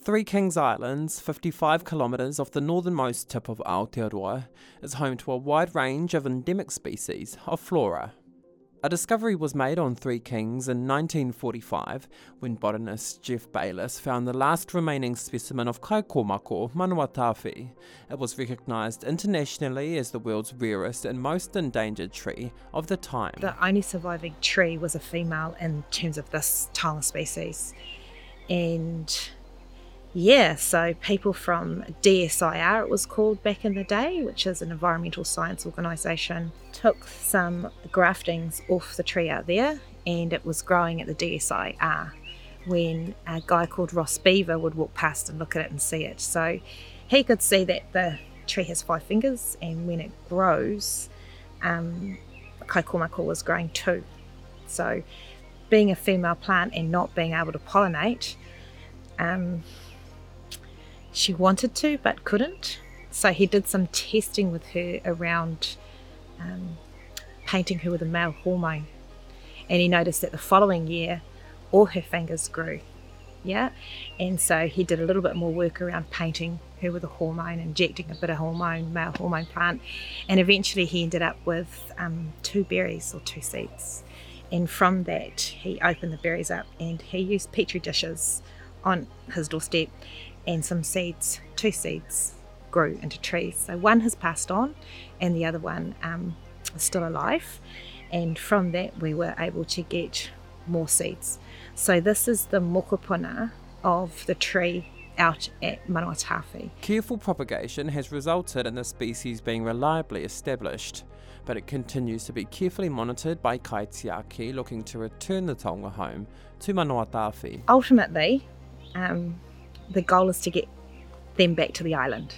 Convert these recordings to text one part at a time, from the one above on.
Three Kings Islands, 55 kilometres off the northernmost tip of Aotearoa, is home to a wide range of endemic species of flora. A discovery was made on Three Kings in 1945 when botanist Jeff Bayliss found the last remaining specimen of Kaikomako manuatawhi. It was recognised internationally as the world's rarest and most endangered tree of the time. The only surviving tree was a female in terms of this taonga species. And so people from DSIR, it was called back in the day, which is an environmental science organisation, took some graftings off the tree out there, and it was growing at the DSIR when a guy called Ross Beaver would walk past and look at it and see it. So he could see that the tree has 5 fingers, and when it grows, Kaikomako was growing too. So being a female plant and not being able to pollinate, she wanted to but couldn't, so he did some testing with her around painting her with a male hormone, and he noticed that the following year all her fingers grew, and so he did a little bit more work around painting her with a hormone, injecting a bit of hormone, male hormone plant, and eventually he ended up with 2 berries or 2 seeds, and from that he opened the berries up and he used petri dishes on his doorstep, and some seeds, 2 seeds, grew into trees. So one has passed on and the other one is still alive, and from that we were able to get more seeds. So this is the mokopuna of the tree out at Manuatawhi. Careful propagation has resulted in the species being reliably established, but it continues to be carefully monitored by kaitiaki looking to return the taonga home to Manuatawhi. Ultimately, the goal is to get them back to the island.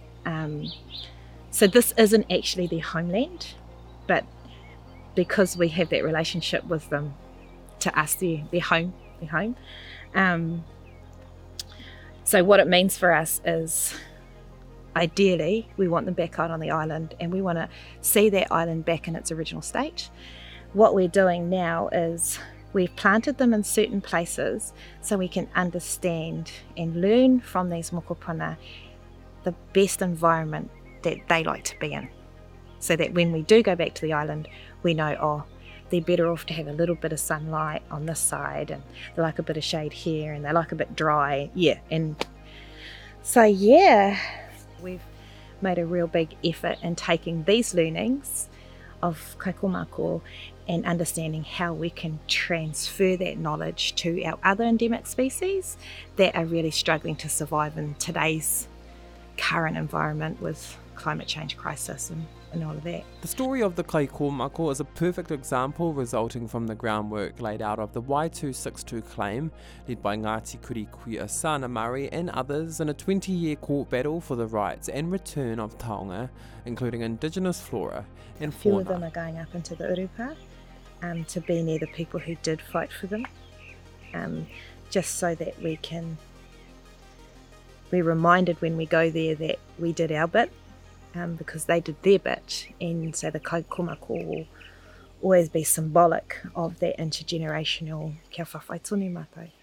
So this isn't actually their homeland, but because we have that relationship with them, to us their home. So what it means for us is, ideally, we want them back out on the island, and we want to see that island back in its original state. What we're doing now is we've planted them in certain places so we can understand and learn from these mokopuna the best environment that they like to be in, so that when we do go back to the island, we know, they're better off to have a little bit of sunlight on this side, and they like a bit of shade here, and they like a bit dry, and so we've made a real big effort in taking these learnings of Kaikomako and understanding how we can transfer that knowledge to our other endemic species that are really struggling to survive in today's current environment with climate change crisis and all of that. The story of the Kaikomako is a perfect example resulting from the groundwork laid out of the Y262 claim led by Ngāti Kurikuia Sana Murray and others in a 20-year court battle for the rights and return of taonga, including indigenous flora and fauna. A few of them are going up into the urupa to be near the people who did fight for them, just so that we're reminded when we go there that we did our bit, because they did their bit, and so the Kaikomako will always be symbolic of that intergenerational kia whawhai tonu mātou.